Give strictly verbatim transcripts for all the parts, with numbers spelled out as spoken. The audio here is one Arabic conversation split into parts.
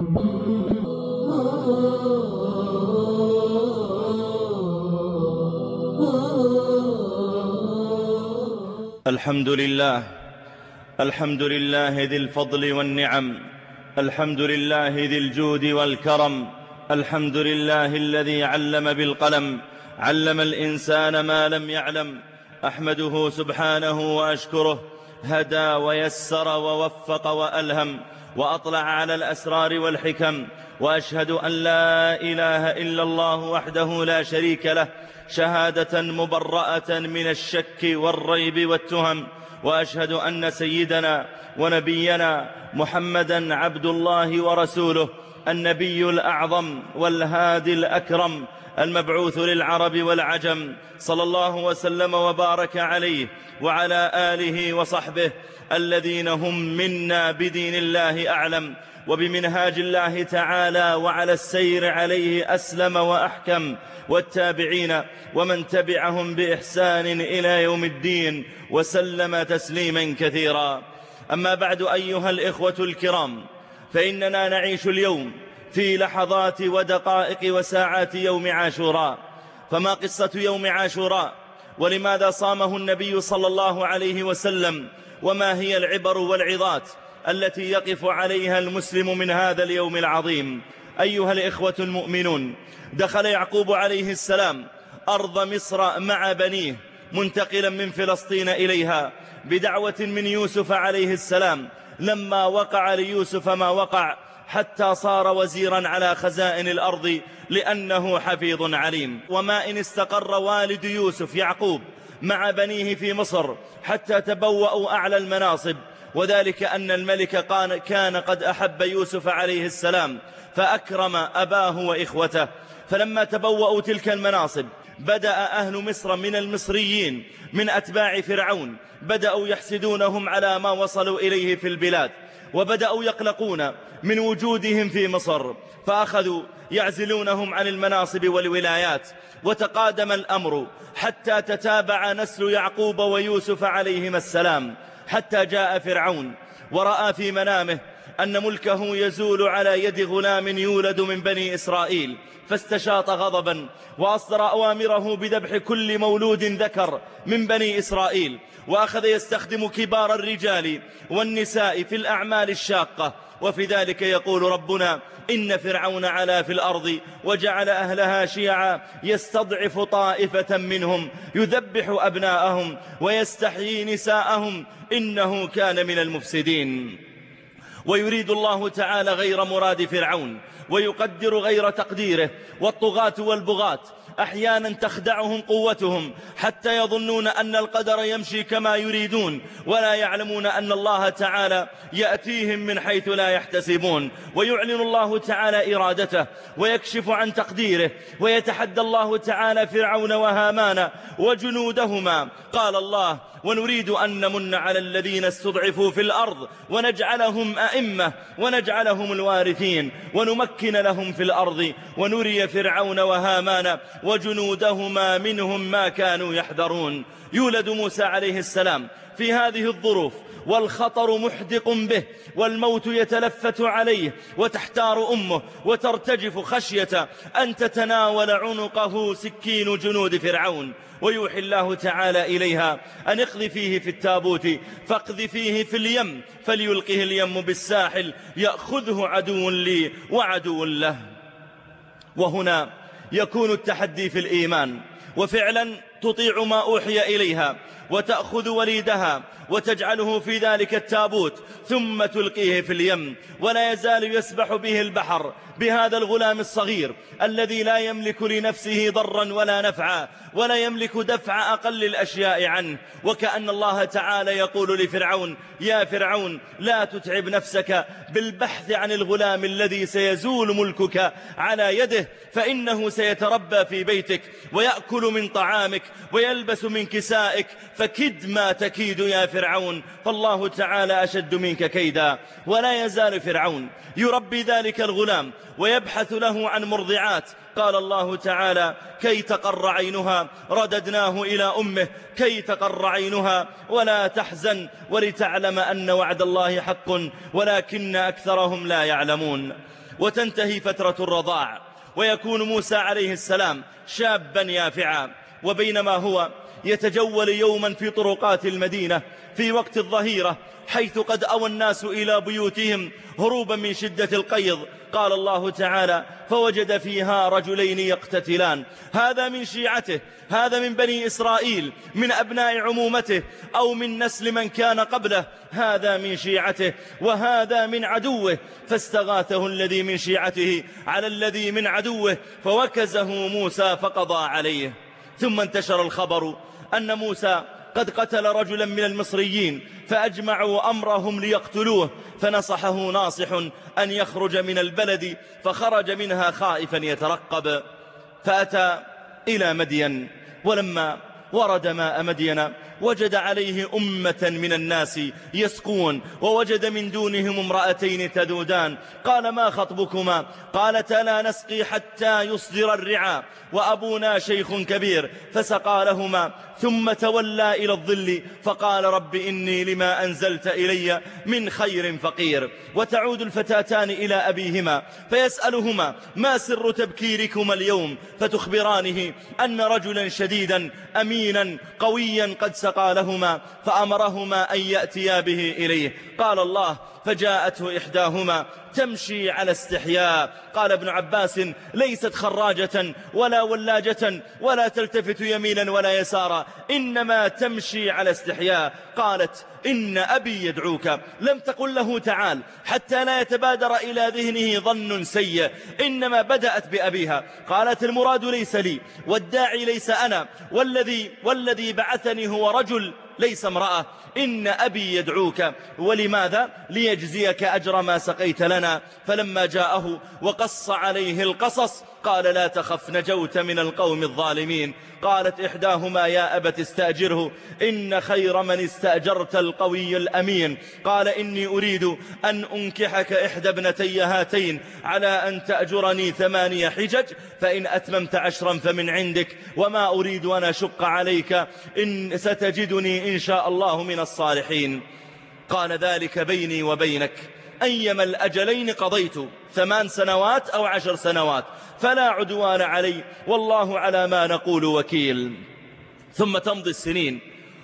الحمد لله الحمد لله ذي الفضل والنعم، الحمد لله ذي الجود والكرم، الحمد لله الذي علم بالقلم، علم الإنسان ما لم يعلم. أحمده سبحانه وأشكره، هدى ويسر ووفق وألهم، وأطلع على الأسرار والحكم. وأشهد أن لا إله إلا الله وحده لا شريك له، شهادة مبرأة من الشك والريب والتهم. وأشهد أن سيدنا ونبينا محمدًا عبد الله ورسوله، النبي الأعظم والهادي الأكرم، المبعوث للعرب والعجم، صلى الله وسلم وبارك عليه وعلى آله وصحبه الذين هم منا بدين الله أعلم وبمنهاج الله تعالى وعلى السير عليه أسلم وأحكم، والتابعين ومن تبعهم بإحسان إلى يوم الدين وسلم تسليما كثيرا. أما بعد، أيها الإخوة الكرام، فإننا نعيش اليوم في لحظات ودقائق وساعات يوم عاشوراء. فما قصة يوم عاشوراء؟ ولماذا صامه النبي صلى الله عليه وسلم؟ وما هي العبر والعظات التي يقف عليها المسلم من هذا اليوم العظيم؟ أيها الإخوة المؤمنون، دخل يعقوب عليه السلام أرض مصر مع بنيه، منتقلا من فلسطين إليها بدعوة من يوسف عليه السلام، لما وقع ليوسف ما وقع، حتى صار وزيرا على خزائن الأرض لأنه حفيظ عليم. وما إن استقر والد يوسف يعقوب مع بنيه في مصر حتى تبوأوا أعلى المناصب، وذلك أن الملك كان قد أحب يوسف عليه السلام فأكرم أباه وإخوته. فلما تبوأوا تلك المناصب، بدأ أهل مصر من المصريين من أتباع فرعون بدأوا يحسدونهم على ما وصلوا إليه في البلاد، وبدأوا يقلقون من وجودهم في مصر، فأخذوا يعزلونهم عن المناصب والولايات. وتقادم الأمر حتى تتابع نسل يعقوب ويوسف عليهما السلام، حتى جاء فرعون ورأى في منامه أن ملكه يزول على يد غلام يولد من بني إسرائيل، فاستشاط غضبا وأصدر أوامره بذبح كل مولود ذكر من بني إسرائيل، وأخذ يستخدم كبار الرجال والنساء في الأعمال الشاقة. وفي ذلك يقول ربنا: إن فرعون علا في الأرض وجعل أهلها شيعا يستضعف طائفة منهم يذبح أبناءهم ويستحيي نساءهم إنه كان من المفسدين. ويريد الله تعالى غير مراد فرعون، ويقدر غير تقديره. والطغاة والبغاة أحيانا تخدعهم قوتهم حتى يظنون أن القدر يمشي كما يريدون، ولا يعلمون أن الله تعالى يأتيهم من حيث لا يحتسبون. ويعلن الله تعالى إرادته ويكشف عن تقديره، ويتحدى الله تعالى فرعون وهامان وجنودهما. قال الله: ونريد أن نمن على الذين استضعفوا في الأرض ونجعلهم أئمة ونجعلهم الوارثين ونمكن لهم في الأرض ونري فرعون وهامان وجنودهما منهم ما كانوا يحذرون. يولد موسى عليه السلام في هذه الظروف، والخطر محدق به، والموت يتلفت عليه، وتحتار أمه وترتجف خشية أن تتناول عنقه سكين جنود فرعون. ويوحي الله تعالى إليها أن اقذفيه في التابوت فاقذفيه في اليم فليلقه اليم بالساحل يأخذه عدو لي وعدو له. وهنا يكون التحدي في الإيمان، وفعلا تطيع ما أوحي إليها وتأخذ وليدها وتجعله في ذلك التابوت ثم تلقيه في اليم، ولا يزال يسبح به البحر بهذا الغلام الصغير الذي لا يملك لنفسه ضرا ولا نفعا، ولا يملك دفع أقل الأشياء عنه. وكأن الله تعالى يقول لفرعون: يا فرعون، لا تتعب نفسك بالبحث عن الغلام الذي سيزول ملكك على يده، فإنه سيتربى في بيتك ويأكل من طعامك ويلبس من كسائك، فكد ما تكيد يا فرعون، فالله تعالى أشد منك كيدا. ولا يزال فرعون يربي ذلك الغلام ويبحث له عن مرضعات. قال الله تعالى: كي تقر عينها رددناه إلى أمه كي تقر عينها ولا تحزن ولتعلم أن وعد الله حق ولكن أكثرهم لا يعلمون. وتنتهي فترة الرضاع، ويكون موسى عليه السلام شابا يافعا. وبينما هو يتجول يوما في طرقات المدينة في وقت الظهيرة، حيث قد أوى الناس إلى بيوتهم هروبا من شدة القيظ، قال الله تعالى: فوجد فيها رجلين يقتتلان، هذا من شيعته، هذا من بني إسرائيل من أبناء عمومته أو من نسل من كان قبله، هذا من شيعته وهذا من عدوه، فاستغاثه الذي من شيعته على الذي من عدوه فوكزه موسى فقضى عليه. ثم انتشر الخبر أن موسى قد قتل رجلا من المصريين، فأجمعوا أمرهم ليقتلوه، فنصحه ناصح أن يخرج من البلد، فخرج منها خائفا يترقب، فأتى إلى مدين، ولما ورد ماء مدين وجد عليه أمة من الناس يسقون، ووجد من دونهم امرأتين تذودان، قال: ما خطبكما؟ قالتا: لا نسقي حتى يصدر الرعاء وأبونا شيخ كبير، فسقى لهما ثم تولى إلى الظل فقال: رب إني لما أنزلت إلي من خير فقير. وتعود الفتاتان إلى أبيهما فيسألهما: ما سر تبكيركما اليوم؟ فتخبرانه أن رجلا شديدا أمينا قويا قد سقى لهما، فأمرهما أن يأتيا به إليه. قال الله: فجاءته إحداهما تمشي على استحياء. قال ابن عباس: ليست خراجة ولا ولاجة ولا تلتفت يمينا ولا يسارا، إنما تمشي على استحياء. قالت: إن أبي يدعوك. لم تقل له تعال حتى لا يتبادر إلى ذهنه ظن سيء، إنما بدأت بأبيها. قالت: المراد ليس لي، والداعي ليس أنا، والذي, والذي بعثني هو رجل ليس امرأة. إن أبي يدعوك. ولماذا؟ ليجزيك أجر ما سقيت لنا. فلما جاءه وقص عليه القصص قال: لا تخف، نجوت من القوم الظالمين. قالت إحداهما: يا أبت استأجره، إن خير من استأجرت القوي الأمين. قال: إني أريد أن أنكحك إحدى ابنتي هاتين على أن تأجرني ثمانية حجج، فإن أتممت عشرا فمن عندك، وما أريد أن أشق عليك، إن ستجدني إن شاء الله من الصالحين. قال: ذلك بيني وبينك، أيما الأجلين قضيت، ثمان سنوات أو عشر سنوات، فلا عدوان علي، والله على ما نقول وكيل. ثم تمضي السنين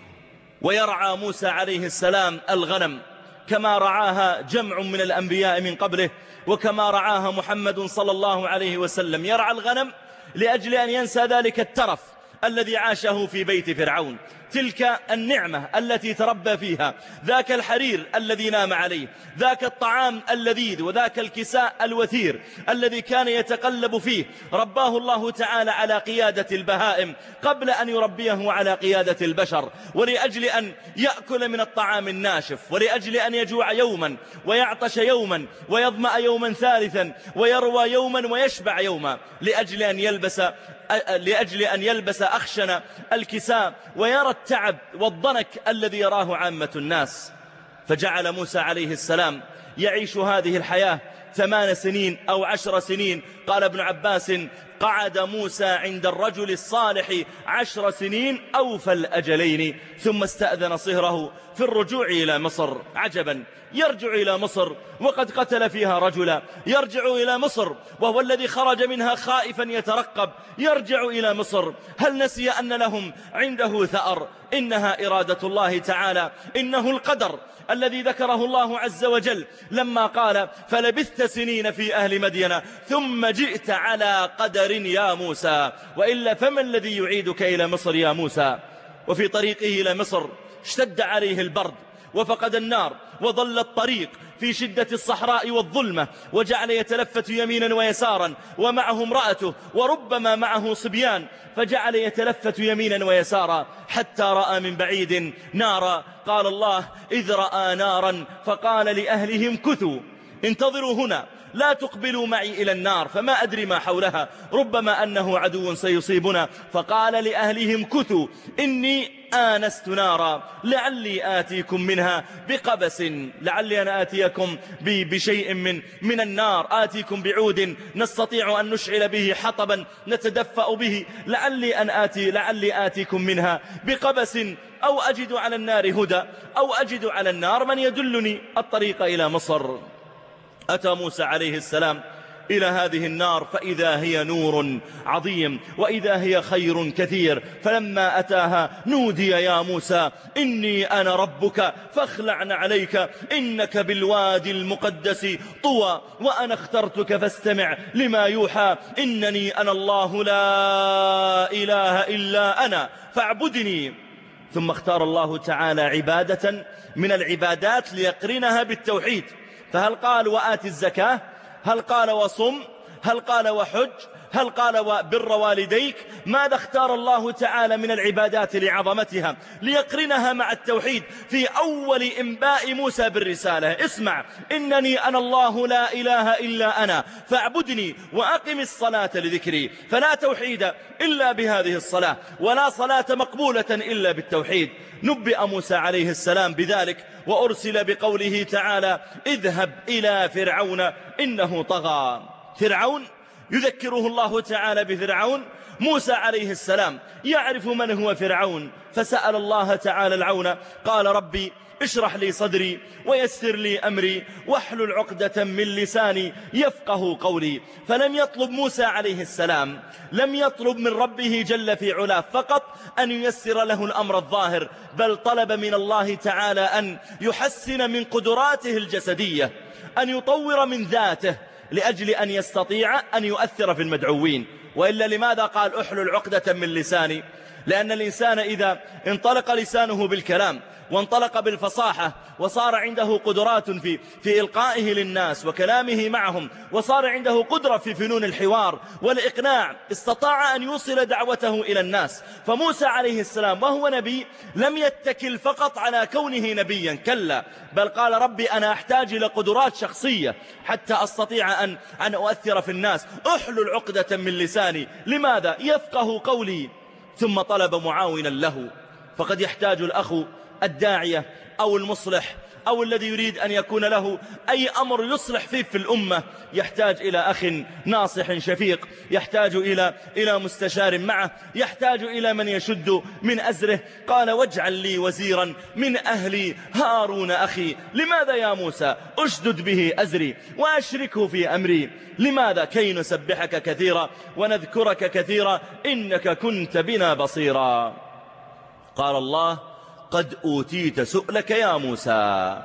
ويرعى موسى عليه السلام الغنم كما رعاها جمع من الأنبياء من قبله، وكما رعاها محمد صلى الله عليه وسلم. يرعى الغنم لأجل أن ينسى ذلك الترف الذي عاشه في بيت فرعون، تلك النعمة التي تربى فيها، ذاك الحرير الذي نام عليه، ذاك الطعام اللذيذ، وذاك الكساء الوثير الذي كان يتقلب فيه. رباه الله تعالى على قيادة البهائم قبل أن يربيه على قيادة البشر، ولأجل أن يأكل من الطعام الناشف، ولأجل أن يجوع يوما ويعطش يوما ويظمأ يوما ثالثا ويروى يوما ويشبع يوما، لأجل أن يلبس لأجل أن يلبس أخشن الكساء ويرى التعب والضنك الذي يراه عامة الناس. فجعل موسى عليه السلام يعيش هذه الحياة ثمان سنين أو عشر سنين. قال ابن عباس: قعد موسى عند الرجل الصالح عشر سنين أوفى الأجلين، ثم استأذن صهره في الرجوع إلى مصر. عجبا، يرجع إلى مصر وقد قتل فيها رجلا، يرجع إلى مصر وهو الذي خرج منها خائفا يترقب، يرجع إلى مصر. هل نسي أن لهم عنده ثأر؟ إنها إرادة الله تعالى، إنه القدر الذي ذكره الله عز وجل لما قال: فلبثت سنين في أهل مدين ثم جئت على قدر يا موسى، وإلا فما الذي يعيدك إلى مصر يا موسى؟ وفي طريقه إلى مصر اشتد عليه البرد وفقد النار، وظل الطريق في شدة الصحراء والظلمة، وجعل يتلفت يمينا ويسارا، ومعه امرأته وربما معه صبيان، فجعل يتلفت يمينا ويسارا حتى رأى من بعيد نارا. قال الله: إذ رأى نارا فقال لأهلهم كثوا انتظروا هنا، لا تقبلوا معي إلى النار، فما أدري ما حولها، ربما أنه عدو سيصيبنا. فقال لأهلهم كثوا إني آنست نارا لعلي آتيكم منها بقبس، لعلي أنا آتيكم بشيء من, من النار، آتيكم بعود نستطيع أن نشعل به حطبا نتدفأ به، لعلي أن آتي لعلي آتيكم منها بقبس أو أجد على النار هدى، أو أجد على النار من يدلني الطريق إلى مصر. أتى موسى عليه السلام إلى هذه النار فإذا هي نور عظيم وإذا هي خير كثير. فلما أتاها نودي يا موسى إني أنا ربك فاخلع عليك إنك بالوادي المقدس طوى وأنا اخترتك فاستمع لما يوحى إنني أنا الله لا إله إلا أنا فاعبدني. ثم اختار الله تعالى عبادة من العبادات ليقرنها بالتوحيد. فهل قال وآت الزكاة؟ هل قال وصم؟ هل قال وحج؟ هل قال وبر والديك؟ ماذا اختار الله تعالى من العبادات لعظمتها ليقرنها مع التوحيد في أول إنباء موسى بالرسالة؟ اسمع إنني أنا الله لا إله إلا أنا فاعبدني وأقم الصلاة لذكري. فلا توحيد إلا بهذه الصلاة ولا صلاة مقبولة إلا بالتوحيد. نبئ موسى عليه السلام بذلك وأرسل بقوله تعالى اذهب إلى فرعون إنه طغى. فرعون يذكره الله تعالى بفرعون. موسى عليه السلام يعرف من هو فرعون فسأل الله تعالى العون. قال ربي اشرح لي صدري ويسر لي أمري واحلل عقدة من لساني يفقه قولي. فلم يطلب موسى عليه السلام لم يطلب من ربه جل في علاه فقط أن ييسر له الأمر الظاهر، بل طلب من الله تعالى أن يحسن من قدراته الجسدية، أن يطور من ذاته لأجل أن يستطيع أن يؤثر في المدعوين. وإلا لماذا قال احلل عقدة من لساني؟ لأن الإنسان إذا انطلق لسانه بالكلام وانطلق بالفصاحة وصار عنده قدرات في, في إلقائه للناس وكلامه معهم وصار عنده قدرة في فنون الحوار والإقناع استطاع أن يوصل دعوته إلى الناس. فموسى عليه السلام وهو نبي لم يتكل فقط على كونه نبيا، كلا، بل قال ربي أنا أحتاج إلى قدرات شخصية حتى أستطيع أن, أن أؤثر في الناس. احلل عقدة من لساني، لماذا؟ يفقه قولي. ثم طلب معاونا له. فقد يحتاج الأخ الداعية أو المصلح أو الذي يريد أن يكون له أي أمر يصلح فيه في الأمة يحتاج إلى أخ ناصح شفيق، يحتاج إلى إلى مستشار معه، يحتاج إلى من يشد من أزره. قال واجعل لي وزيرا من أهلي هارون أخي. لماذا يا موسى؟ أشدد به أزري وأشركه في أمري. لماذا؟ كي نسبحك كثيرا ونذكرك كثيرا إنك كنت بنا بصيرا. قال الله قد أوتيت سؤلك يا موسى.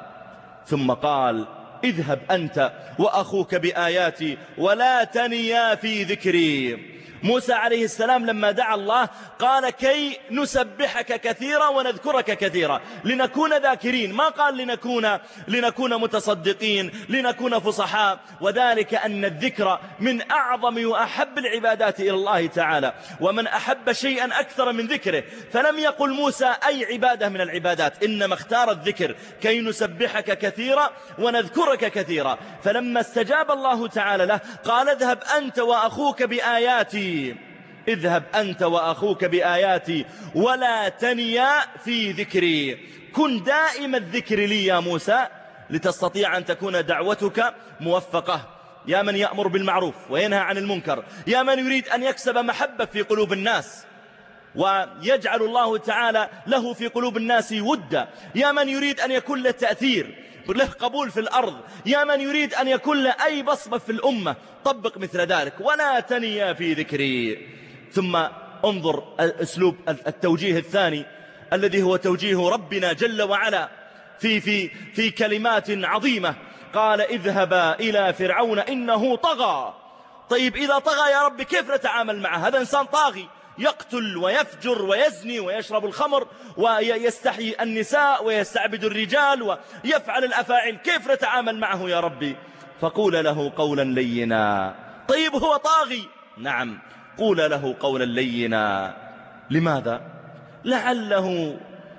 ثم قال اذهب أنت وأخوك بآياتي ولا تنيا في ذكري. موسى عليه السلام لما دعا الله قال كي نسبحك كثيرا ونذكرك كثيرا، لنكون ذاكرين، ما قال لنكون, لنكون متصدقين، لنكون فصحاء. وذلك أن الذكر من أعظم وأحب العبادات إلى الله تعالى، ومن أحب شيئا أكثر من ذكره. فلم يقل موسى أي عبادة من العبادات، إنما اختار الذكر كي نسبحك كثيرا ونذكرك كثيرا. فلما استجاب الله تعالى له قال اذهب أنت وأخوك بآياتي، اذهب أنت وأخوك بآياتي ولا تنيا في ذكري. كن دائم الذكر لي يا موسى لتستطيع أن تكون دعوتك موفقة. يا من يأمر بالمعروف وينهى عن المنكر، يا من يريد أن يكسب محبة في قلوب الناس ويجعل الله تعالى له في قلوب الناس ودا، يا من يريد أن يكون له تأثير له قبول في الأرض، يا من يريد أن يكون له أي بصمة في الأمة، طبق مثل ذلك ولا تنيا في ذكري. ثم انظر أسلوب التوجيه الثاني الذي هو توجيه ربنا جل وعلا في, في, في كلمات عظيمة. قال اذهبا إلى فرعون إنه طغى. طيب إذا طغى يا رب كيف نتعامل معه؟ هذا إنسان طاغي يقتل ويفجر ويزني ويشرب الخمر ويستحيي النساء ويستعبد الرجال ويفعل الأفاعيل، كيف نتعامل معه يا ربي؟ فقول له قولا لينا. طيب هو طاغي، نعم، قول له قولا لينا. لماذا؟ لعله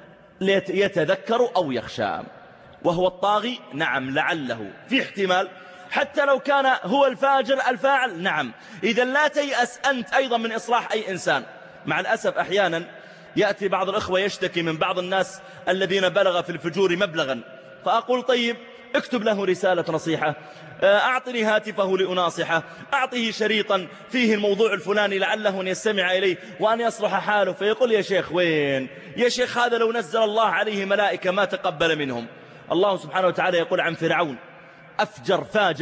يتذكر أو يخشى. وهو الطاغي، نعم، لعله في احتمال، حتى لو كان هو الفاجر الفاعل، نعم. إذا لا تيأس أنت أيضا من إصلاح أي إنسان. مع الأسف أحيانا يأتي بعض الأخوة يشتكي من بعض الناس الذين بلغ في الفجور مبلغا، فأقول طيب اكتب له رسالة نصيحة، أعطني هاتفه لأناصحه، أعطيه شريطا فيه الموضوع الفلاني لعله أن يستمع إليه وأن يصلح حاله. فيقول يا شيخ وين يا شيخ، هذا لو نزل الله عليه ملائكة ما تقبل منهم. الله سبحانه وتعالى يقول عن فرعون أفجر فاجر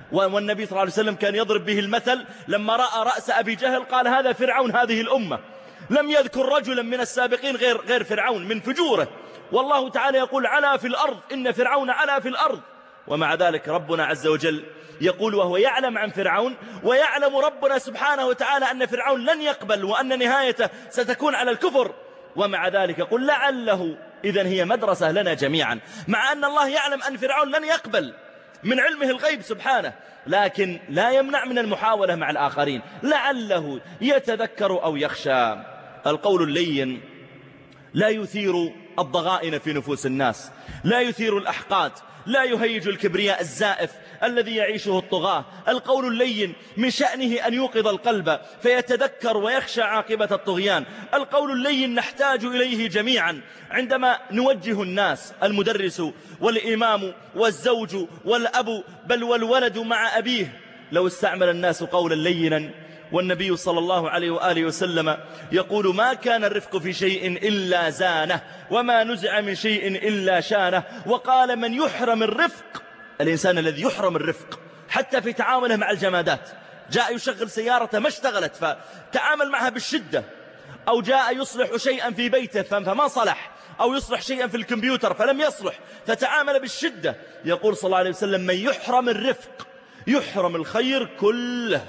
والنبي صلى الله عليه وسلم كان يضرب به المثل لما رأى رأس أبي جهل قال هذا فرعون هذه الأمة. لم يذكر رجلا من السابقين غير غير فرعون من فجوره. والله تعالى يقول علا في الأرض إن فرعون علا في الأرض. ومع ذلك ربنا عز وجل يقول وهو يعلم عن فرعون، ويعلم ربنا سبحانه وتعالى أن فرعون لن يقبل وأن نهايته ستكون على الكفر، ومع ذلك يقول لعله. إذن هي مدرسة لنا جميعا، مع أن الله يعلم أن فرعون لن يقبل من علمه الغيب سبحانه، لكن لا يمنع من المحاولة مع الآخرين لعله يتذكر أو يخشى. القول اللين لا يثير الضغائن في نفوس الناس، لا يثير الأحقاد، لا يهيج الكبرياء الزائف الذي يعيشه الطغاة. القول اللين من شأنه أن يوقظ القلب فيتذكر ويخشى عاقبة الطغيان. القول اللين نحتاج إليه جميعا عندما نوجه الناس، المدرس والإمام والزوج والأب بل والولد مع أبيه. لو استعمل الناس قولا لينا، والنبي صلى الله عليه وآله وسلم يقول ما كان الرفق في شيء إلا زانه، وما نزع من شيء إلا شانه. وقال من يحرم الرفق، الإنسان الذي يحرم الرفق حتى في تعامله مع الجمادات، جاء يشغل سيارته ما اشتغلت فتعامل معها بالشدة، أو جاء يصلح شيئا في بيته فما صلح، أو يصلح شيئا في الكمبيوتر فلم يصلح فتعامل بالشدة. يقول صلى الله عليه وسلم من يحرم الرفق يحرم الخير كله.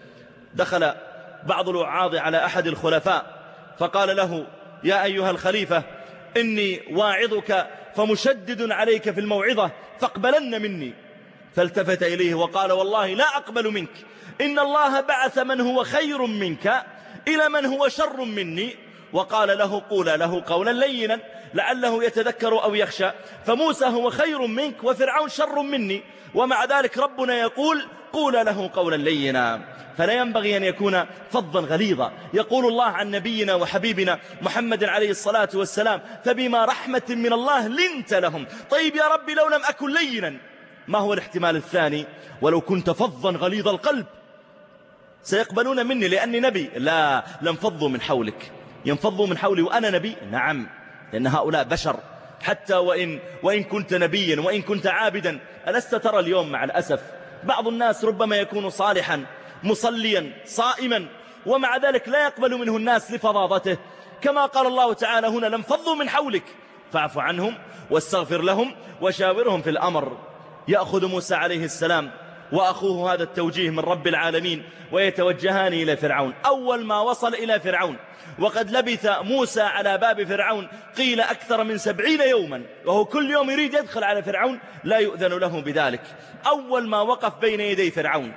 دخل بعض الوعاظ على أحد الخلفاء فقال له يا أيها الخليفة إني واعظك فمشدد عليك في الموعظة فاقبلن مني. فالتفت إليه وقال والله لا أقبل منك، إن الله بعث من هو خير منك إلى من هو شر مني. وقال له قول له قولا لينا لعله يتذكر أو يخشى. فموسى هو خير منك وفرعون شر مني، ومع ذلك ربنا يقول قول له قولا لينا. فلا ينبغي أن يكون فظا غليظا. يقول الله عن نبينا وحبيبنا محمد عليه الصلاة والسلام فبما رحمة من الله لنت لهم. طيب يا ربي لو لم أكن لينا، ما هو الاحتمال الثاني؟ ولو كنت فظا غليظ القلب سيقبلون مني لأني نبي. لا، لانفضوا من حولك. ينفضوا من حولي وأنا نبي؟ نعم، لأن هؤلاء بشر. حتى وإن, وإن كنت نبيا وإن كنت عابدا، ألست ترى اليوم مع الأسف بعض الناس ربما يكون صالحا مصليا صائما ومع ذلك لا يقبل منه الناس لفظاظته، كما قال الله تعالى هنا لانفضوا من حولك فاعف عنهم واستغفر لهم وشاورهم في الأمر. يأخذ موسى عليه السلام وأخوه هذا التوجيه من رب العالمين ويتوجهان إلى فرعون. أول ما وصل إلى فرعون وقد لبث موسى على باب فرعون قيل أكثر من سبعين يوما، وهو كل يوم يريد يدخل على فرعون لا يؤذن له بذلك. أول ما وقف بين يدي فرعون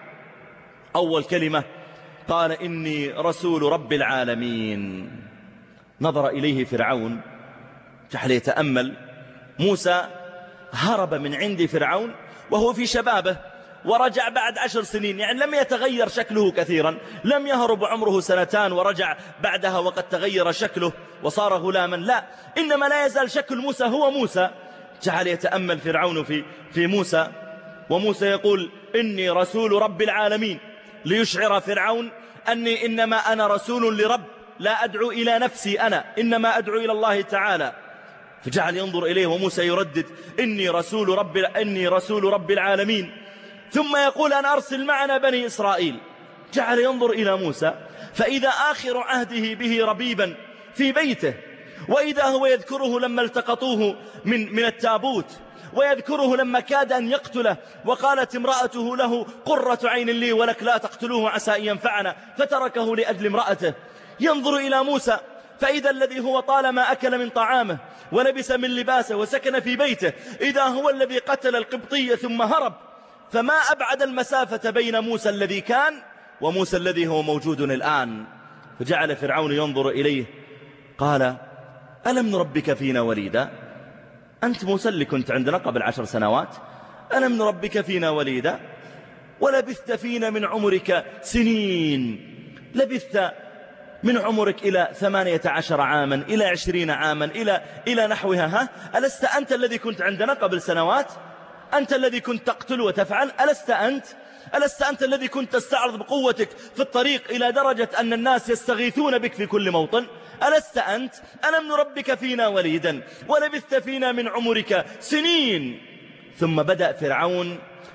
أول كلمة قال إني رسول رب العالمين. نظر إليه فرعون جعل يتأمل. موسى هرب من عند فرعون وهو في شبابه ورجع بعد عشر سنين، يعني لم يتغير شكله كثيرا، لم يهرب عمره سنتان ورجع بعدها وقد تغير شكله وصار غلاما، لا، إنما لا يزال شكل موسى هو موسى. جعل يتأمل فرعون في, في موسى، وموسى يقول إني رسول رب العالمين، ليشعر فرعون أني إنما أنا رسول لرب، لا أدعو إلى نفسي أنا، إنما أدعو إلى الله تعالى. فجعل ينظر إليه وموسى يردد إني رسول رب, إني رسول رب العالمين، ثم يقول أن أرسل معنا بني إسرائيل. جعل ينظر إلى موسى فإذا آخر عهده به ربيبا في بيته، وإذا هو يذكره لما التقطوه من, من التابوت، ويذكره لما كاد أن يقتله وقالت امرأته له قرة عين لي ولك لا تقتلوه عسى أن ينفعنا، فتركه لأجل امرأته. ينظر إلى موسى فإذا الذي هو طالما أكل من طعامه ولبس من لباسه وسكن في بيته إذا هو الذي قتل القبطية ثم هرب. فما أبعد المسافة بين موسى الذي كان وموسى الذي هو موجود الآن. فجعل فرعون ينظر إليه قال ألم نربك فينا وليدا؟ أنت موسى اللي كنت عندنا قبل عشر سنوات، ألم نربك فينا وليدا ولبثت فينا من عمرك سنين، لبثت من عمرك إلى ثمانية عشر عاما إلى عشرين عاما إلى, إلى نحوها. ها ألست أنت الذي كنت عندنا قبل سنوات؟ أنت الذي كنت تقتل وتفعل؟ ألست أنت؟ ألست أنت الذي كنت تستعرض بقوتك في الطريق إلى درجة أن الناس يستغيثون بك في كل موطن؟ ألست أنت؟ ألم نربك فينا وليدا ولبثت فينا من عمرك سنين. ثم بدأ فرعون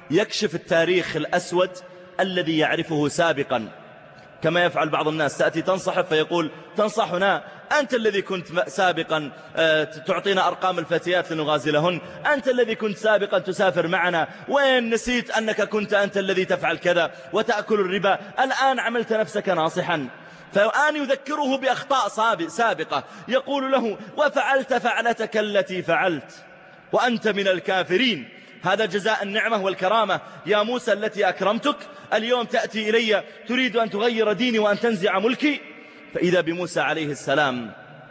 يكشف التاريخ الأسود الذي يعرفه سابقا، كما يفعل بعض الناس، تأتي تنصحه فيقول تنصحنا أنت الذي كنت سابقا تعطينا أرقام الفتيات لنغازلهن، أنت الذي كنت سابقا تسافر معنا، وين نسيت أنك كنت أنت الذي تفعل كذا وتأكل الربا، الآن عملت نفسك ناصحا. فالآن يذكره بأخطاء سابقة، يقول له وفعلت فعلتك التي فعلت وأنت من الكافرين، هذا جزاء النعمة والكرامة يا موسى التي أكرمتك، اليوم تأتي إلي تريد أن تغير ديني وأن تنزع ملكي. فإذا بموسى عليه السلام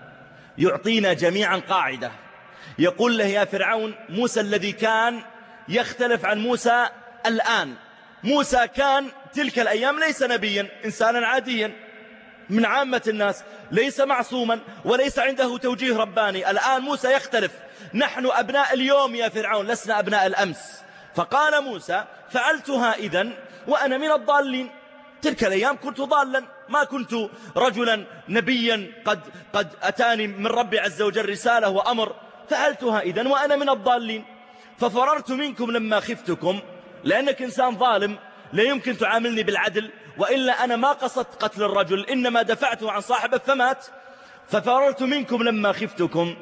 يعطينا جميعا قاعدة، يقول له يا فرعون موسى الذي كان يختلف عن موسى الآن. موسى كان تلك الأيام ليس نبيا، إنسانا عاديا من عامة الناس، ليس معصوما وليس عنده توجيه رباني. الآن موسى يختلف، نحن أبناء اليوم يا فرعون لسنا أبناء الأمس. فقال موسى فعلتها إذن وأنا من الضالين، تلك الأيام كنت ضالا، ما كنت رجلا نبيا قد, قد أتاني من ربي عز وجل رسالة وأمر، فعلتها إذن وأنا من الضالين، ففررت منكم لما خفتكم، لأنك إنسان ظالم لا يمكن تعاملني بالعدل، وإلا أنا ما قصدت قتل الرجل، إنما دفعته عن صاحبه فمات، ففررت منكم لما خفتكم.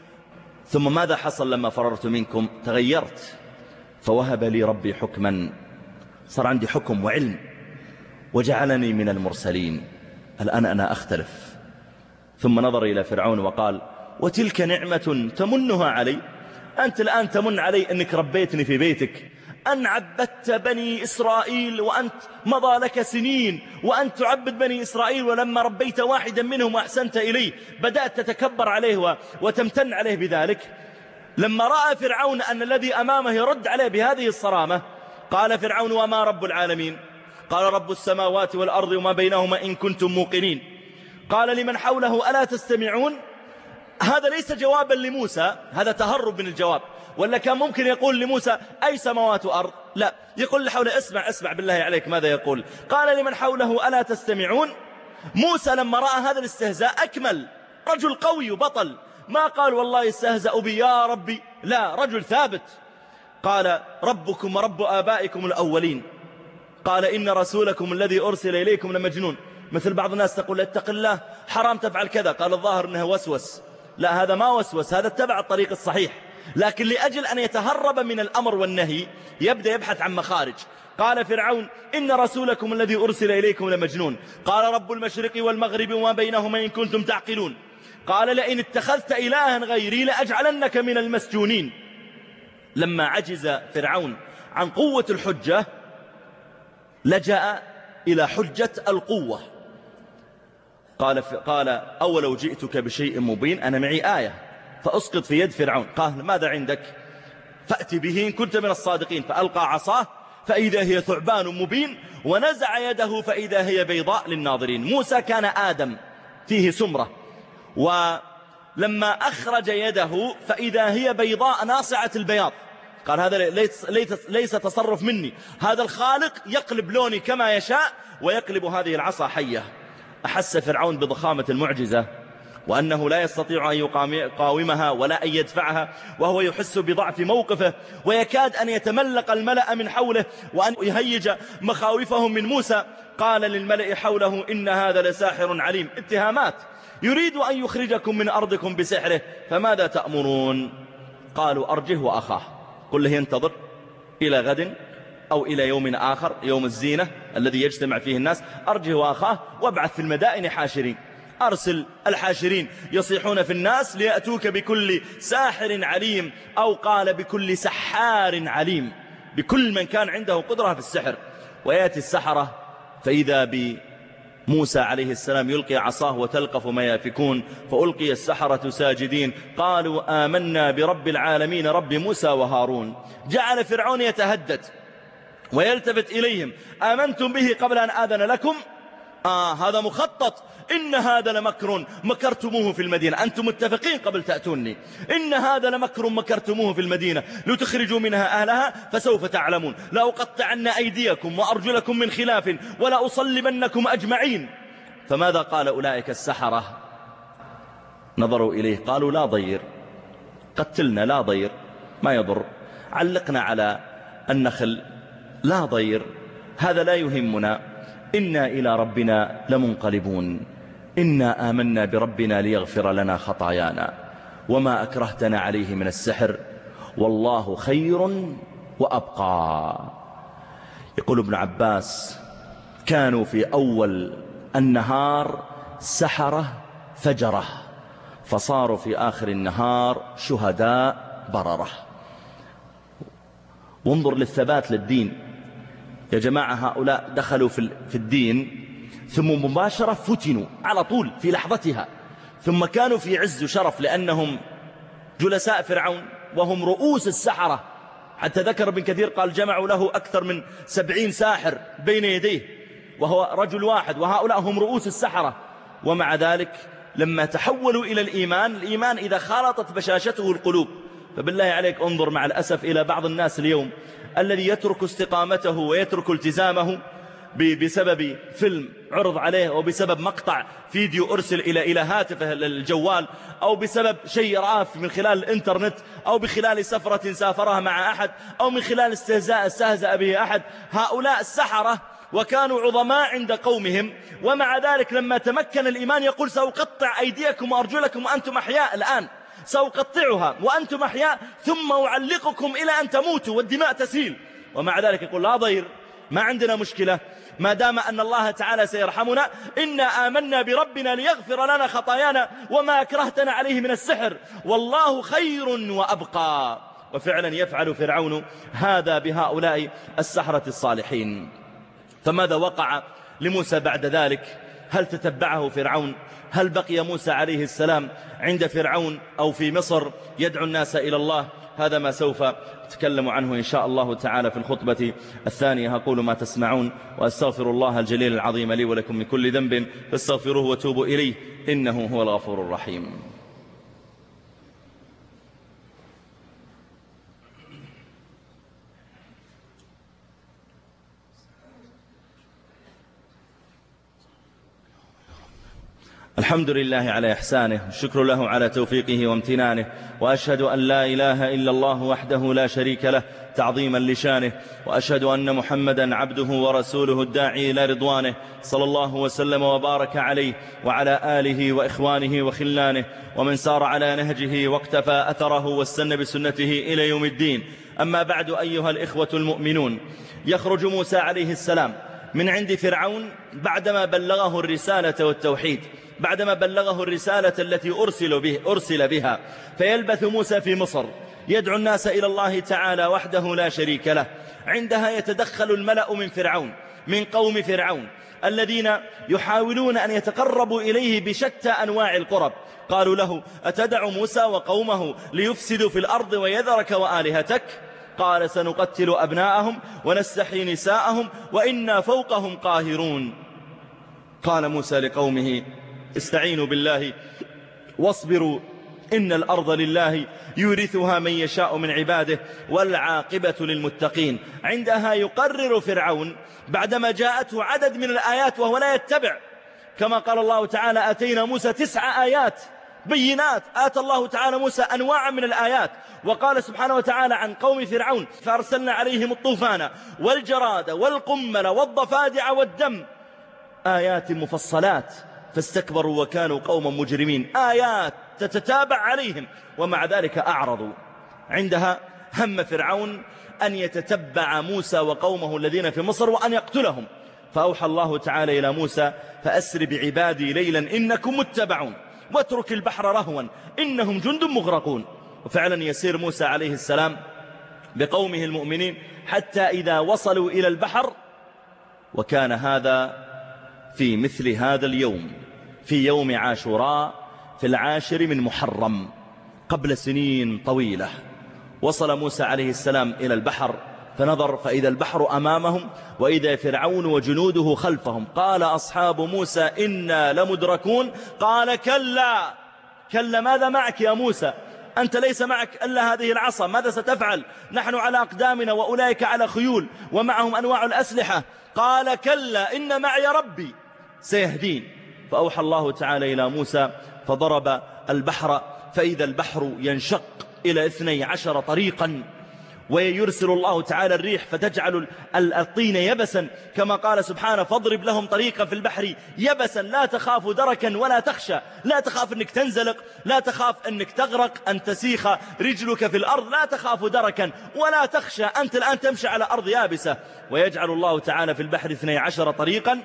ثم ماذا حصل لما فررت منكم؟ تغيرت، فوهب لي ربي حكما، صار عندي حكم وعلم، وجعلني من المرسلين، الآن أنا أختلف. ثم نظر إلى فرعون وقال وتلك نعمة تمنها علي، أنت الآن تمن علي أنك ربيتني في بيتك، أن عبدت بني إسرائيل وأنت مضى لك سنين وأنت تعبد بني إسرائيل، ولما ربيت واحدا منهم وأحسنت إليه بدأت تتكبر عليه وتمتن عليه بذلك. لما رأى فرعون أن الذي أمامه يرد عليه بهذه الصرامة، قال فرعون وما رب العالمين؟ قال رب السماوات والأرض وما بينهما إن كنتم موقنين. قال لمن حوله ألا تستمعون؟ هذا ليس جوابا لموسى، هذا تهرب من الجواب، ولا كان ممكن يقول لموسى أي سماوات وأرض، لا، يقول لحوله اسمع اسمع بالله عليك ماذا يقول. قال لمن حوله ألا تستمعون. موسى لما رأى هذا الاستهزاء أكمل، رجل قوي وبطل، ما قال والله استهزأ بي يا ربي، لا، رجل ثابت. قال ربكم ورب آبائكم الأولين، قال إن رسولكم الذي أرسل إليكم لمجنون. مثل بعض الناس تقول اتق الله حرام تفعل كذا، قال الظاهر أنه وسوس، لا هذا ما وسوس، هذا اتبع الطريق الصحيح، لكن لأجل أن يتهرب من الأمر والنهي يبدأ يبحث عن مخارج. قال فرعون إن رسولكم الذي أرسل إليكم لمجنون. قال رب المشرق والمغرب وما بينهما إن كنتم تعقلون. قال لئن اتخذت إلها غيري لأجعلنك من المسجونين. لما عجز فرعون عن قوة الحجة لجأ إلى حجة القوة، قال, قال أولو جئتك بشيء مبين، أنا معي آية فأسقط في يد فرعون. قال ماذا عندك؟ فأتي به إن كنت من الصادقين. فألقى عصاه فإذا هي ثعبان مبين، ونزع يده فإذا هي بيضاء للناظرين. موسى كان آدم فيه سمرة، ولما أخرج يده فإذا هي بيضاء ناصعة البياض. قال هذا ليس, ليس, ليس تصرف مني، هذا الخالق يقلب لوني كما يشاء ويقلب هذه العصا حية. أحس فرعون بضخامة المعجزة وأنه لا يستطيع أن يقاومها ولا أن يدفعها، وهو يحس بضعف موقفه، ويكاد أن يتملق الملأ من حوله وأن يهيج مخاوفهم من موسى. قال للملأ حوله إن هذا لساحر عليم، اتهامات، يريد أن يخرجكم من أرضكم بسحره فماذا تأمرون؟ قالوا أرجه وأخاه، قل له ينتظر إلى غد أو إلى يوم آخر، يوم الزينة الذي يجتمع فيه الناس، أرجه وأخاه وابعث في المدائن حاشرين، أرسل الحاشرين يصيحون في الناس ليأتوك بكل ساحر عليم، أو قال بكل سحار عليم، بكل من كان عنده قدرة في السحر. ويأتي السحرة فإذا بموسى عليه السلام يلقي عصاه وتلقف ما يافكون، فألقي السحرة ساجدين قالوا آمنا برب العالمين رب موسى وهارون. جعل فرعون يتهدد ويلتفت إليهم آمنتم به قبل أن آذن لكم؟ آه هذا مخطط، إن هذا لمكر مكرتموه في المدينة، أنتم متفقين قبل تأتوني، إن هذا لمكر مكرتموه في المدينة لتخرجوا منها أهلها فسوف تعلمون، لأقطعن أيديكم وأرجلكم من خلاف ولا أصلبنكم أجمعين. فماذا قال أولئك السحرة؟ نظروا إليه قالوا لا ضير، قتلنا لا ضير، ما يضر، علقنا على النخل لا ضير، هذا لا يهمنا، إنا إلى ربنا لمنقلبون، إنا آمنا بربنا ليغفر لنا خطايانا وما أكرهتنا عليه من السحر والله خير وأبقى. يقول ابن عباس: كانوا في أول النهار سحرة فجرة، فصاروا في آخر النهار شهداء بررة. وانظر للثبات للدين يا جماعة، هؤلاء دخلوا في الدين ثم مباشرة فتنوا على طول في لحظتها، ثم كانوا في عز وشرف لأنهم جلساء فرعون وهم رؤوس السحرة، حتى ذكر ابن كثير قال جمعوا له أكثر من سبعين ساحر بين يديه وهو رجل واحد، وهؤلاء هم رؤوس السحرة. ومع ذلك لما تحولوا إلى الإيمان، الإيمان إذا خالطت بشاشته القلوب، فبالله عليك انظر مع الأسف إلى بعض الناس اليوم الذي يترك استقامته ويترك التزامه بسبب فيلم عرض عليه، أو بسبب مقطع فيديو أرسل إلى إلى هاتفه الجوال، أو بسبب شيء رآه من خلال الإنترنت، أو بخلال سفرة سافرها مع أحد، أو من خلال استهزاء استهزأ به أحد. هؤلاء السحرة وكانوا عظماء عند قومهم، ومع ذلك لما تمكن الإيمان يقول: سأقطع أيديكم وأرجلكم وأنتم أحياء الآن، سأقطعها وأنتم أحياء ثم أعلقكم إلى أن تموتوا والدماء تسيل. ومع ذلك يقول: لا ضير، ما عندنا مشكلة ما دام أن الله تعالى سيرحمنا، إنا آمنا بربنا ليغفر لنا خطايانا وما أكرهتنا عليه من السحر والله خير وأبقى. وفعلا يفعل فرعون هذا بهؤلاء السحرة الصالحين. فماذا وقع لموسى بعد ذلك؟ هل تتبعه فرعون؟ هل بقي موسى عليه السلام عند فرعون أو في مصر يدعو الناس إلى الله؟ هذا ما سوف أتكلم عنه إن شاء الله تعالى في الخطبة الثانية. أقول ما تسمعون وأستغفر الله الجليل العظيم لي ولكم من كل ذنب فاستغفروه وتوبوا إليه إنه هو الغفور الرحيم. الحمد لله على إحسانه، الشكر له على توفيقه وامتنانه، وأشهد أن لا إله إلا الله وحده لا شريك له تعظيما لشانه، وأشهد أن محمدا عبده ورسوله الداعي إلى رضوانه، صلى الله وسلم وبارك عليه وعلى آله وإخوانه وخلانه ومن سار على نهجه واقتفى أثره واستنى بسنته إلى يوم الدين. أما بعد أيها الإخوة المؤمنون، يخرج موسى عليه السلام من عند فرعون بعدما بلغه الرسالة والتوحيد، بعدما بلغه الرسالة التي أرسل, به أرسل بها، فيلبث موسى في مصر يدعو الناس إلى الله تعالى وحده لا شريك له. عندها يتدخل الملأ من فرعون، من قوم فرعون الذين يحاولون أن يتقربوا إليه بشتى أنواع القرب. قالوا له: أتدع موسى وقومه ليفسدوا في الأرض ويذرك وآلهتك؟ قال: سنقتل أبناءهم ونستحيي نساءهم وإنا فوقهم قاهرون. قال موسى لقومه: استعينوا بالله واصبروا إن الأرض لله يورثها من يشاء من عباده والعاقبة للمتقين. عندها يقرر فرعون بعدما جاءته عدد من الآيات وهو لا يتبع، كما قال الله تعالى: آتينا موسى تسع آيات بينات. آتى الله تعالى موسى أنواعا من الآيات. وقال سبحانه وتعالى عن قوم فرعون: فأرسلنا عليهم الطوفان والجراد والقمل والضفادع والدم آيات مفصلات فاستكبروا وكانوا قوما مجرمين. آيات تتتابع عليهم ومع ذلك أعرضوا. عندها هم فرعون أن يتتبع موسى وقومه الذين في مصر وأن يقتلهم، فأوحى الله تعالى إلى موسى: فأسر بعبادي ليلا إنكم متبعون واترك البحر رهوا إنهم جند مغرقون. وفعلا يسير موسى عليه السلام بقومه المؤمنين حتى إذا وصلوا إلى البحر، وكان هذا في مثل هذا اليوم، في يوم عاشوراء في العاشر من محرم قبل سنين طويلة. وصل موسى عليه السلام إلى البحر فنظر فإذا البحر أمامهم وإذا فرعون وجنوده خلفهم. قال أصحاب موسى: إنا لمدركون. قال: كلا كلا، ماذا معك يا موسى؟ أنت ليس معك إلا هذه العصا، ماذا ستفعل؟ نحن على أقدامنا وأولئك على خيول ومعهم أنواع الأسلحة. قال: كلا إن معي ربي سيهدين. فأوحى الله تعالى إلى موسى فضرب البحر فإذا البحر ينشق إلى اثني عشر طريقا، ويرسل الله تعالى الريح فتجعل الطين يبسا، كما قال سبحانه فاضرب لهم طريقا في البحر يبسا لا تخاف دركا ولا تخشى، لا تخاف أنك تنزلق، لا تخاف أنك تغرق، أن تسيخ رجلك في الأرض، لا تخاف دركا ولا تخشى، أنت الآن تمشي على أرض يابسة. ويجعل الله تعالى في البحر اثني عشر طريقا،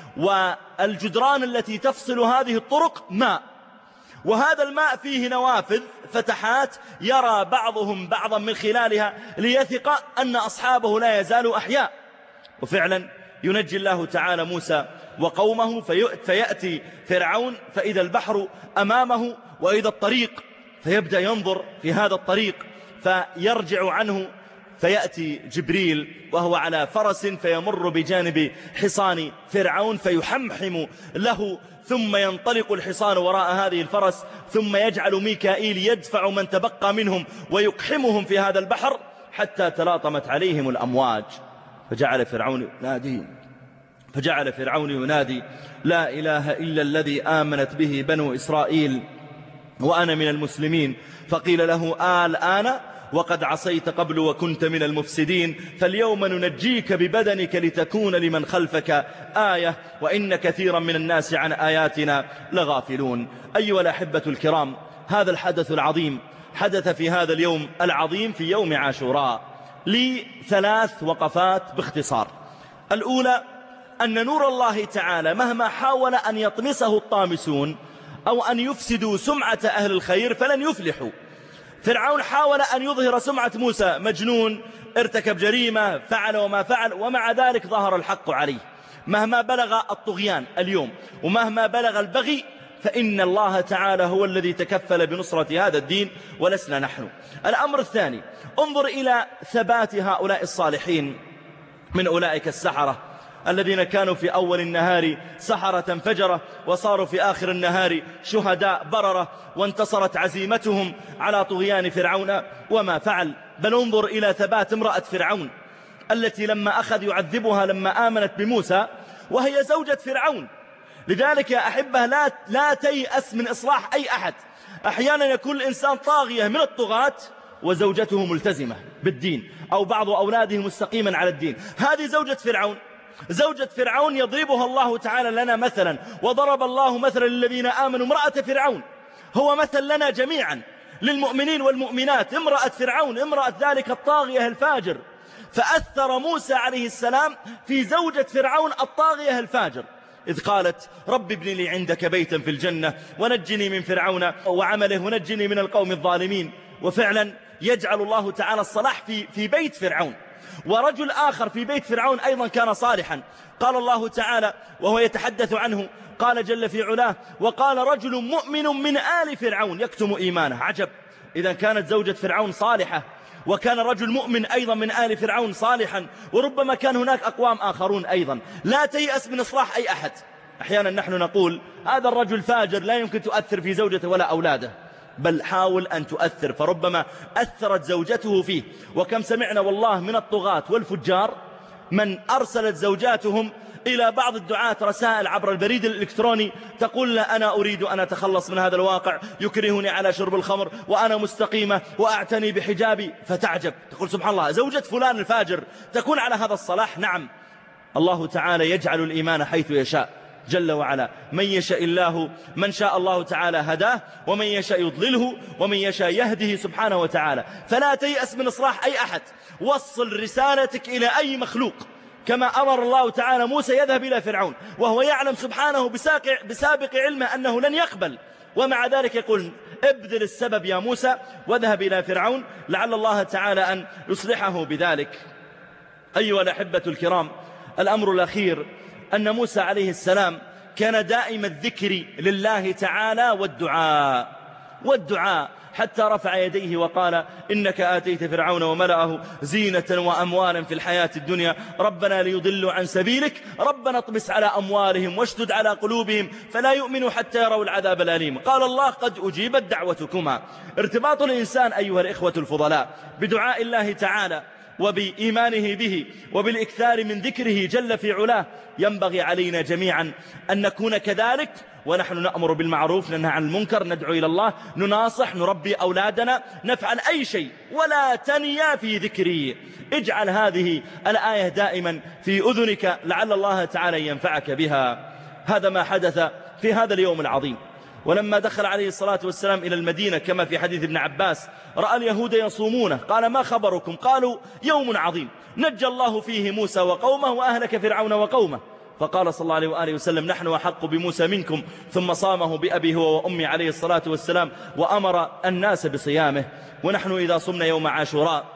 والجدران التي تفصل هذه الطرق ماء، وهذا الماء فيه نوافذ فتحات يرى بعضهم بعضا من خلالها ليثق أن أصحابه لا يزالوا أحياء. وفعلا ينجي الله تعالى موسى وقومه فيأتي فرعون فإذا البحر أمامه وإذا الطريق، فيبدأ ينظر في هذا الطريق فيرجع عنه، فيأتي جبريل وهو على فرس فيمر بجانب حصان فرعون فيحمحم له، ثم ينطلق الحصان وراء هذه الفرس، ثم يجعل ميكائيل يدفع من تبقى منهم ويقحمهم في هذا البحر حتى تلاطمت عليهم الأمواج. فجعل فرعون ينادي فجعل فرعون ينادي لا إله إلا الذي آمنت به بنو إسرائيل وأنا من المسلمين. فقيل له الآن وقد عصيت قبل وكنت من المفسدين، فاليوم ننجيك ببدنك لتكون لمن خلفك آية وإن كثيرا من الناس عن آياتنا لغافلون. أيها الأحبة الكرام، هذا الحدث العظيم حدث في هذا اليوم العظيم في يوم عاشوراء لثلاث وقفات باختصار. الأولى أن نور الله تعالى مهما حاول أن يطمسه الطامسون أو أن يفسدوا سمعة أهل الخير فلن يفلحوا. فرعون حاول أن يظهر سمعة موسى مجنون، ارتكب جريمة، فعل وما فعل، ومع ذلك ظهر الحق عليه. مهما بلغ الطغيان اليوم ومهما بلغ البغي فإن الله تعالى هو الذي تكفل بنصرة هذا الدين ولسنا نحن. الأمر الثاني، انظر إلى ثبات هؤلاء الصالحين من أولئك السحرة الذين كانوا في أول النهار سحرة فجرة وصاروا في آخر النهار شهداء بررة، وانتصرت عزيمتهم على طغيان فرعون وما فعل. بل انظر إلى ثبات امرأة فرعون التي لما أخذ يعذبها لما آمنت بموسى وهي زوجة فرعون. لذلك يا أحبة لا, لا تيأس من إصلاح أي أحد. أحيانا يكون الإنسان طاغية من الطغاة وزوجته ملتزمة بالدين أو بعض أولاده مستقيما على الدين. هذه زوجة فرعون، زوجة فرعون يضربها الله تعالى لنا مثلا، وضرب الله مثلا للذين آمنوا امرأة فرعون، هو مثل لنا جميعا للمؤمنين والمؤمنات. امرأة فرعون، امرأة ذلك الطاغية الفاجر، فأثر موسى عليه السلام في زوجة فرعون الطاغية الفاجر إذ قالت رب ابن لي عندك بيتا في الجنة ونجني من فرعون وعمله ونجني من القوم الظالمين. وفعلا يجعل الله تعالى الصلاح في, في بيت فرعون. ورجل آخر في بيت فرعون أيضا كان صالحا، قال الله تعالى وهو يتحدث عنه، قال جل في علاه وقال رجل مؤمن من آل فرعون يكتم إيمانه. عجب، إذا كانت زوجة فرعون صالحة وكان رجل مؤمن أيضا من آل فرعون صالحا، وربما كان هناك أقوام آخرون أيضا. لا تيأس من إصلاح أي أحد. أحيانا نحن نقول هذا الرجل فاجر لا يمكن تؤثر في زوجته ولا أولاده، بل حاول أن تؤثر، فربما أثرت زوجته فيه. وكم سمعنا والله من الطغاة والفجار من أرسلت زوجاتهم إلى بعض الدعاة رسائل عبر البريد الإلكتروني تقول لا أنا أريد أن أتخلص من هذا الواقع يكرهني على شرب الخمر وأنا مستقيمة وأعتني بحجابي. فتعجب، تقول سبحان الله، زوجة فلان الفاجر تكون على هذا الصلاح. نعم، الله تعالى يجعل الإيمان حيث يشاء جل وعلا. من يشاء الله من شاء الله تعالى هداه، ومن يشاء يضلله، ومن يشاء يهده سبحانه وتعالى. فلا تيأس من إصلاح أي أحد، وصل رسالتك إلى أي مخلوق كما أمر الله تعالى موسى يذهب إلى فرعون وهو يعلم سبحانه بسابق علمه أنه لن يقبل، ومع ذلك يقول ابذل السبب يا موسى واذهب إلى فرعون لعل الله تعالى أن يصلحه بذلك. أيها الأحبة الكرام، الأمر الأخير أن موسى عليه السلام كان دائم الذكر لله تعالى والدعاء والدعاء حتى رفع يديه وقال إنك آتيت فرعون وملأه زينة وأموالا في الحياة الدنيا ربنا ليضلوا عن سبيلك ربنا اطمس على أموالهم واشدد على قلوبهم فلا يؤمنوا حتى يروا العذاب الأليم. قال الله قد أجيبت دعوتكما. ارتباط الإنسان أيها الإخوة الفضلاء بدعاء الله تعالى وبإيمانه به وبالإكثار من ذكره جل في علاه. ينبغي علينا جميعا أن نكون كذلك، ونحن نأمر بالمعروف ننهى عن المنكر، ندعو إلى الله، نناصح، نربي أولادنا، نفعل أي شيء ولا تنيا في ذكري. اجعل هذه الآية دائما في أذنك لعل الله تعالى ينفعك بها. هذا ما حدث في هذا اليوم العظيم. ولما دخل عليه الصلاة والسلام إلى المدينة كما في حديث ابن عباس رأى اليهود يصومونه، قال ما خبركم؟ قالوا يوم عظيم نجى الله فيه موسى وقومه وأهلك فرعون وقومه. فقال صلى الله عليه وآله وسلم نحن أحق بموسى منكم، ثم صامه بأبي هو وأمي عليه الصلاة والسلام وأمر الناس بصيامه. ونحن إذا صمنا يوم عاشوراء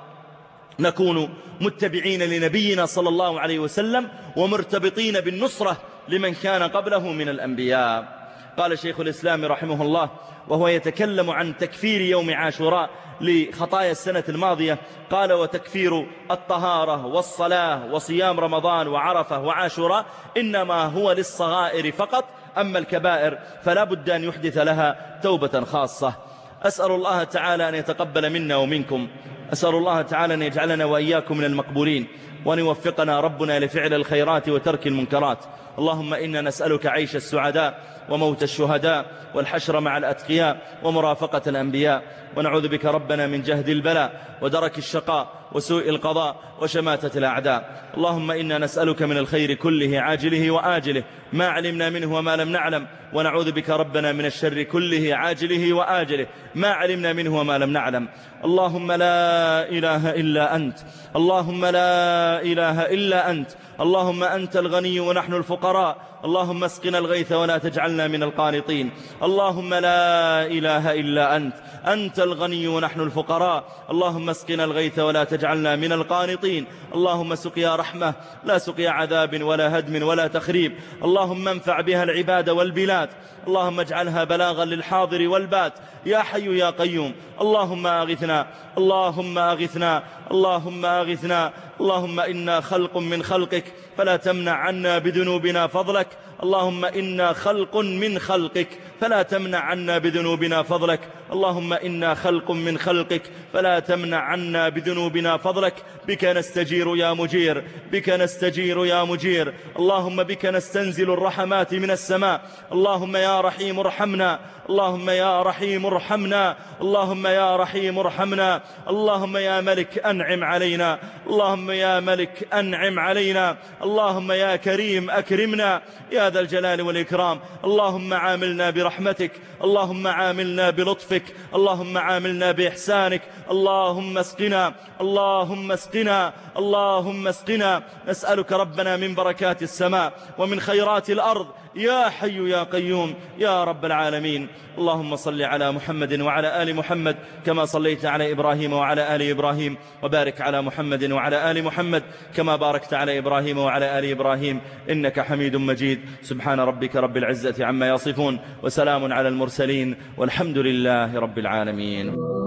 نكون متبعين لنبينا صلى الله عليه وسلم ومرتبطين بالنصرة لمن كان قبله من الأنبياء. قال شيخ الإسلام رحمه الله وهو يتكلم عن تكفير يوم عاشوراء لخطايا السنة الماضية، قال وتكفير الطهارة والصلاة وصيام رمضان وعرفة وعاشوراء إنما هو للصغائر فقط، أما الكبائر فلا بد أن يحدث لها توبة خاصة. أسأل الله تعالى أن يتقبل منا ومنكم، أسأل الله تعالى أن يجعلنا وإياكم من المقبولين، وأن يوفقنا ربنا لفعل الخيرات وترك المنكرات. اللهم إنا نسألك عيش السعداء وموت الشهداء والحشر مع الأتقياء ومرافقة الأنبياء، ونعوذ بك ربنا من جهد البلاء ودرك الشقاء وسوء القضاء وشماتة الأعداء. اللهم إنا نسألك من الخير كله عاجله وآجله ما علمنا منه وما لم نعلم، ونعوذ بك ربنا من الشر كله عاجله وآجله ما علمنا منه وما لم نعلم. اللهم لا إله إلا أنت، اللهم لا إله إلا أنت، اللهم أنت الغني ونحن الفقراء، اللهم اسقنا الغيث ولا تجعلنا من القانطين. اللهم لا إله إلا أنت، أنت الغني ونحن الفقراء، اللهم اسقنا الغيث ولا تجعلنا من القانطين. اللهم سقيا رحمة لا سقيا عذاب ولا هدم ولا تخريب، اللهم انفع بها العباد والبلاد، اللهم اجعلها بلاغا للحاضر والبات يا حي يا قيوم. اللهم أغثنا، اللهم أغثنا، اللهم أغثنا. اللهم إنا خلق من خلقك فلا تمنع عنا بذنوبنا فضلك، اللهم إنا خلق من خلقك فلا تمنع عنا بذنوبنا فضلك، اللهم إنا خلق من خلقك فلا تمنع عنا بذنوبنا فضلك. بك نستجير يا مجير، بك نستجير يا مجير. اللهم بك نستنزل الرحمات من السماء، اللهم يا رحيم ارحمنا، اللهم يا رحيم ارحمنا، اللهم يا رحيم ارحمنا. اللهم يا ملك أنعم علينا، اللهم يا ملك أنعم علينا، اللهم يا كريم أكرمنا يا ذا الجلال والإكرام. اللهم عاملنا برحمتك، اللهم عاملنا بلطفك، اللهم عاملنا بإحسانك. اللهم اسقنا، اللهم اسقنا، اللهم اسقنا. نسألك ربنا من بركات السماء ومن خيرات الأرض يا حي يا قيوم يا رب العالمين. اللهم صل على محمد وعلى آل محمد كما صليت على إبراهيم وعلى آل إبراهيم، وبارك على محمد وعلى آل محمد كما باركت على إبراهيم وعلى آل إبراهيم إنك حميد مجيد. سبحان ربك رب العزة عما يصفون، وسلام على المرسلين، والحمد لله رب العالمين.